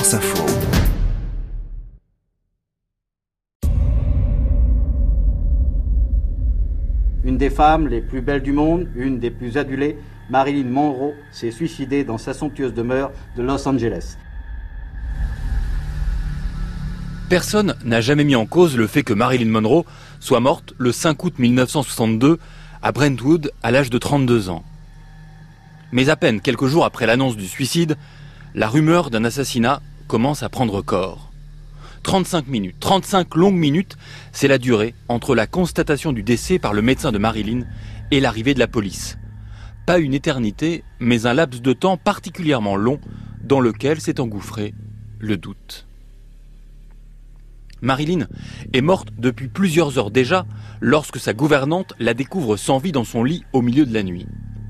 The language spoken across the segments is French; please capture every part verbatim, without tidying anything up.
France Info. Une des femmes les plus belles du monde, une des plus adulées, Marilyn Monroe, s'est suicidée dans sa somptueuse demeure de Los Angeles. Personne n'a jamais mis en cause le fait que Marilyn Monroe soit morte le cinq août mille neuf cent soixante-deux à Brentwood à l'âge de trente-deux ans. Mais à peine quelques jours après l'annonce du suicide, la rumeur d'un assassinat commence à prendre corps. trente-cinq minutes, trente-cinq longues minutes, c'est la durée entre la constatation du décès par le médecin de Marilyn et l'arrivée de la police. Pas une éternité, mais un laps de temps particulièrement long dans lequel s'est engouffré le doute. Marilyn est morte depuis plusieurs heures déjà lorsque sa gouvernante la découvre sans vie dans son lit au milieu de la nuit.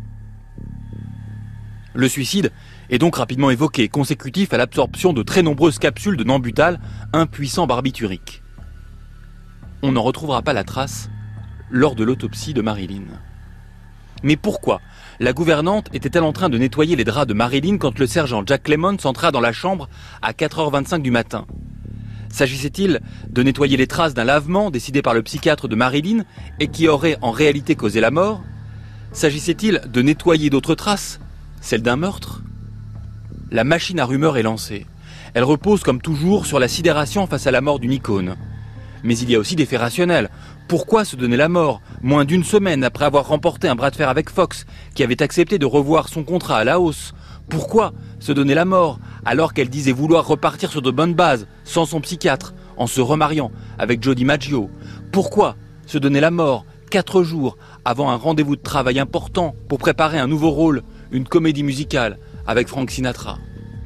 Le suicide est donc rapidement évoqué, consécutif à l'absorption de très nombreuses capsules de Nambutal, un puissant barbiturique. On n'en retrouvera pas la trace lors de l'autopsie de Marilyn. Mais pourquoi la gouvernante était-elle en train de nettoyer les draps de Marilyn quand le sergent Jack Clemons entra dans la chambre à quatre heures vingt-cinq du matin ? S'agissait-il de nettoyer les traces d'un lavement décidé par le psychiatre de Marilyn et qui aurait en réalité causé la mort ? S'agissait-il de nettoyer d'autres traces, celles d'un meurtre ? La machine à rumeurs est lancée. Elle repose comme toujours sur la sidération face à la mort d'une icône. Mais il y a aussi des faits rationnels. Pourquoi se donner la mort, moins d'une semaine après avoir remporté un bras de fer avec Fox, qui avait accepté de revoir son contrat à la hausse ? Pourquoi se donner la mort alors qu'elle disait vouloir repartir sur de bonnes bases, sans son psychiatre, en se remariant avec Joe DiMaggio ? Pourquoi se donner la mort quatre jours avant un rendez-vous de travail important pour préparer un nouveau rôle, une comédie musicale avec Frank Sinatra ?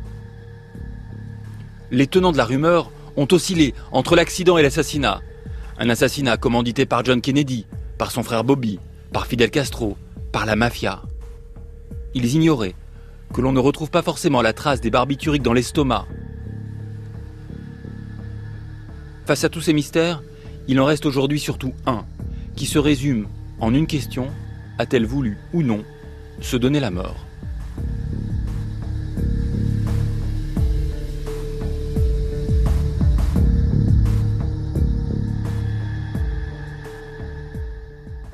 Les tenants de la rumeur ont oscillé entre l'accident et l'assassinat. Un assassinat commandité par John Kennedy, par son frère Bobby, par Fidel Castro, par la mafia. Ils ignoraient que l'on ne retrouve pas forcément la trace des barbituriques dans l'estomac. Face à tous ces mystères, il en reste aujourd'hui surtout un, qui se résume en une question: a-t-elle voulu ou non se donner la mort ?